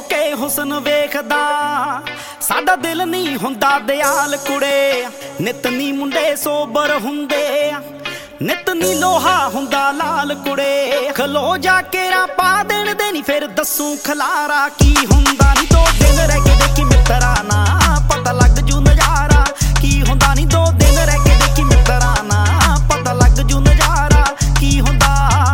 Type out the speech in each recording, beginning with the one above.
ਕੇ ਹੁਸਨ ਵੇਖਦਾ ਸਾਡਾ ਦਿਲ ਨਹੀਂ ਹੁੰਦਾ ਦਿਆਲ ਕੁੜੇ। ਨਿਤ ਨੀ ਮੁੰਡੇ ਸੋਬਰ ਹੁੰਦੇ ਨਿਤ ਨੀ ਲੋਹਾ ਹੁੰਦਾ ਲਾਲ ਕੁੜੇ। ਖਲੋ ਜਾ ਕੇ ਰਾ ਪਾ ਦੇਣ ਦੇ ਨੀ ਫਿਰ ਦੱਸੂ ਖਲਾਰਾ ਕੀ ਹੁੰਦਾ ਨੀ। 2 ਦਿਨ ਰਹਿ ਕੇ ਦੇਖੀ ਮਿੱਤਰਾ ਨਾ ਪਤਾ ਲੱਗ ਜੂ ਨਜ਼ਾਰਾ ਕੀ ਹੁੰਦਾ ਨੀ। 2 ਦਿਨ ਰਹਿ ਕੇ ਦੇਖੀ ਮਿੱਤਰਾ ਨਾ ਪਤਾ ਲੱਗ ਜੂ ਨਜ਼ਾਰਾ ਕੀ ਹੁੰਦਾ।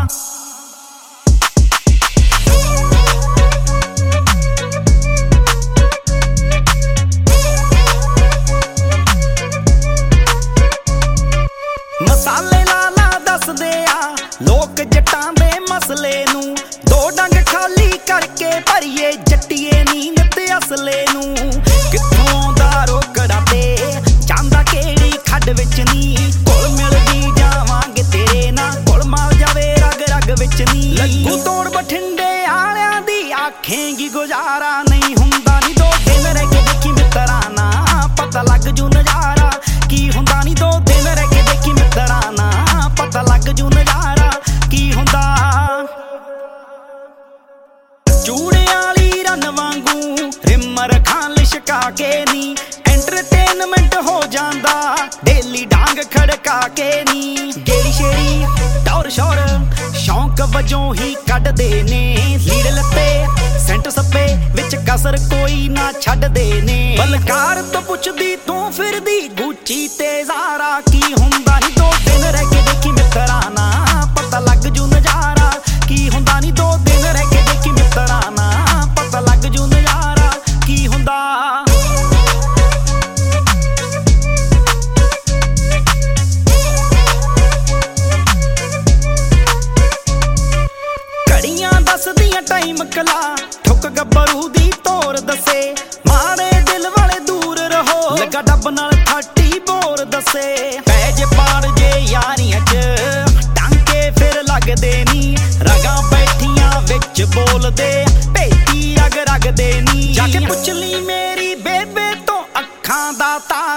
ਮਸਾਲੇ ਲਾਲਾ ਦੱਸਦੇ ਆ ਲੋਕ ਜੱਟਾਂ ਦੇ ਮਸਲੇ ਨੂੰ। 2 ਡੰਗ ਖਾਲੀ ਕਰਕੇ ਭਰੀਏ ਜੱਟੀਏ ਨੀ ਨਿੱਤ ਅਸਲੇ ਨੂੰ। ਕਿੱਥੋਂ ਦਾ ਰੋਕੜਾ ਤੇ ਜਾਂਦਾ ਕਿਹੜੀ ਖੱਡ ਵਿੱਚ ਨੀ। ਘੁਲ ਮਿਲਦੀ ਜਾਵਾਂਗੇ ਤੇਰੇ ਨਾਲ ਘੁਲ ਮਾਰ ਜਾਵੇ ਰਗ ਰਗ ਵਿੱਚ ਨੀ। ਲੱਗੂ ਤੋੜ ਬਠਿੰਡੇ ਆਲਿਆਂ ਦੀ ਆਖੇਂਗੀ ਗੁਜ਼ਾਰਾ ਨਹੀਂ ਹੁੰਦਾ ਨੀ। 2 ਦਿਨ ਰਹਿ ਕੇ ਦੇਖੀ ਮਿੱਤਰਾ ਨਾ ਪਤਾ ਲੱਗ ਜੂ ਨਜ਼ਾਰਾ ਕੀ ਹੁੰਦਾ ਨੀ। 2 ਦਿਨ ਰਹਿ ਕੇ ਦੇਖੀ ਮਿੱਤਰਾ ਨਾ ਪਤਾ ਲੱਗ ਜੂ ਨਜ਼ਾਰਾ ਕੀ ਹੁੰਦਾ। ਚੂੜੇ ਵਾਲੀ ਰਨ ਵਾਂਗੂ ਰਿਮਰ ਖਾਂ ਲਿਸ਼ਕਾ ਕੇ ਨੀ। ਐਂਟਰਟੇਨਮੈਂਟ ਹੋ ਜਾਂਦਾ ਡੇਲੀ ਡਾਂਗ ਖੜਕਾ ਕੇ ਨੀ। ਗੇੜੀ ਸ਼ੇੜੀ ਟੌਰ ਸ਼ੌਰ ਸ਼ੌਂਕ ਵਜੋਂ ਹੀ ਕੱਢਦੇ ਨੇ। ਲੀੜ ਲੱਤੇ ਸੈਂਟ ਸੱਪੇ ਵਿੱਚ ਕਸਰ ਕੋਈ ਨਾ ਛੱਡਦੇ ਨੇ। ਬਲਕਾਰ ਤੋਂ ਪੁੱਛਦੀ ਤੂੰ ਫਿਰਦੀ ਗੁੱਚੀ ਤੇ ਜ਼ਾਰਾ ਕੀ ਹੁੰਦਾ ਨੀ। 2 ਦਿਨ ਰਹਿ ਕੇ ਦੇਖੀ ਮਿੱਤਰਾ ਨਾ ਪਤਾ ਲੱਗ ਜੂ ਨਜ਼ਾਰਾ ਕੀ ਹੁੰਦਾ ਨੀ। 2 ਦਿਨ ਰਹਿ ਕੇ ਦੇਖੀ ਮਿੱਤਰਾ ਨਾ ਪਤਾ ਲੱਗ ਜੂ ਨਜ਼ਾਰਾ ਕੀ ਹੁੰਦਾ। ਘੜੀਆਂ ਦੱਸਦੀਆਂ ਟਾਈਮ ਕਲਾ ਠੁੱਕ ਗੱਭਰੂ ਦੀ ਤੋਰ ਦੱਸੇ। ਮਾੜੇ ਦਿਲ ਵਾਲੇ ਦੂਰ ਰਹੋ ਲੱਗਾ ਡੱਬ ਨਾਲ 30 ਬੋਰ ਦੱਸੇ। ਪੈ ਜੇ ਪਾੜ ਜੇ ਯਾਰੀਆਂ ਚ ਟਾਂਕੇ ਫਿਰ ਲੱਗਦੇ ਨੀ। ਰਗਾਂ ਬੈਠੀਆਂ ਵਿੱਚ ਬੋਲਦੇ ਭੇਤੀ ਰਗ ਰਗਦੇ ਨੀ। ਜਾ ਕੇ ਪੁੱਛ ਲਈ ਮੇਰੀ ਬੇਬੇ ਤੋਂ ਅੱਖਾਂ ਦਾ ਤਾਰਾ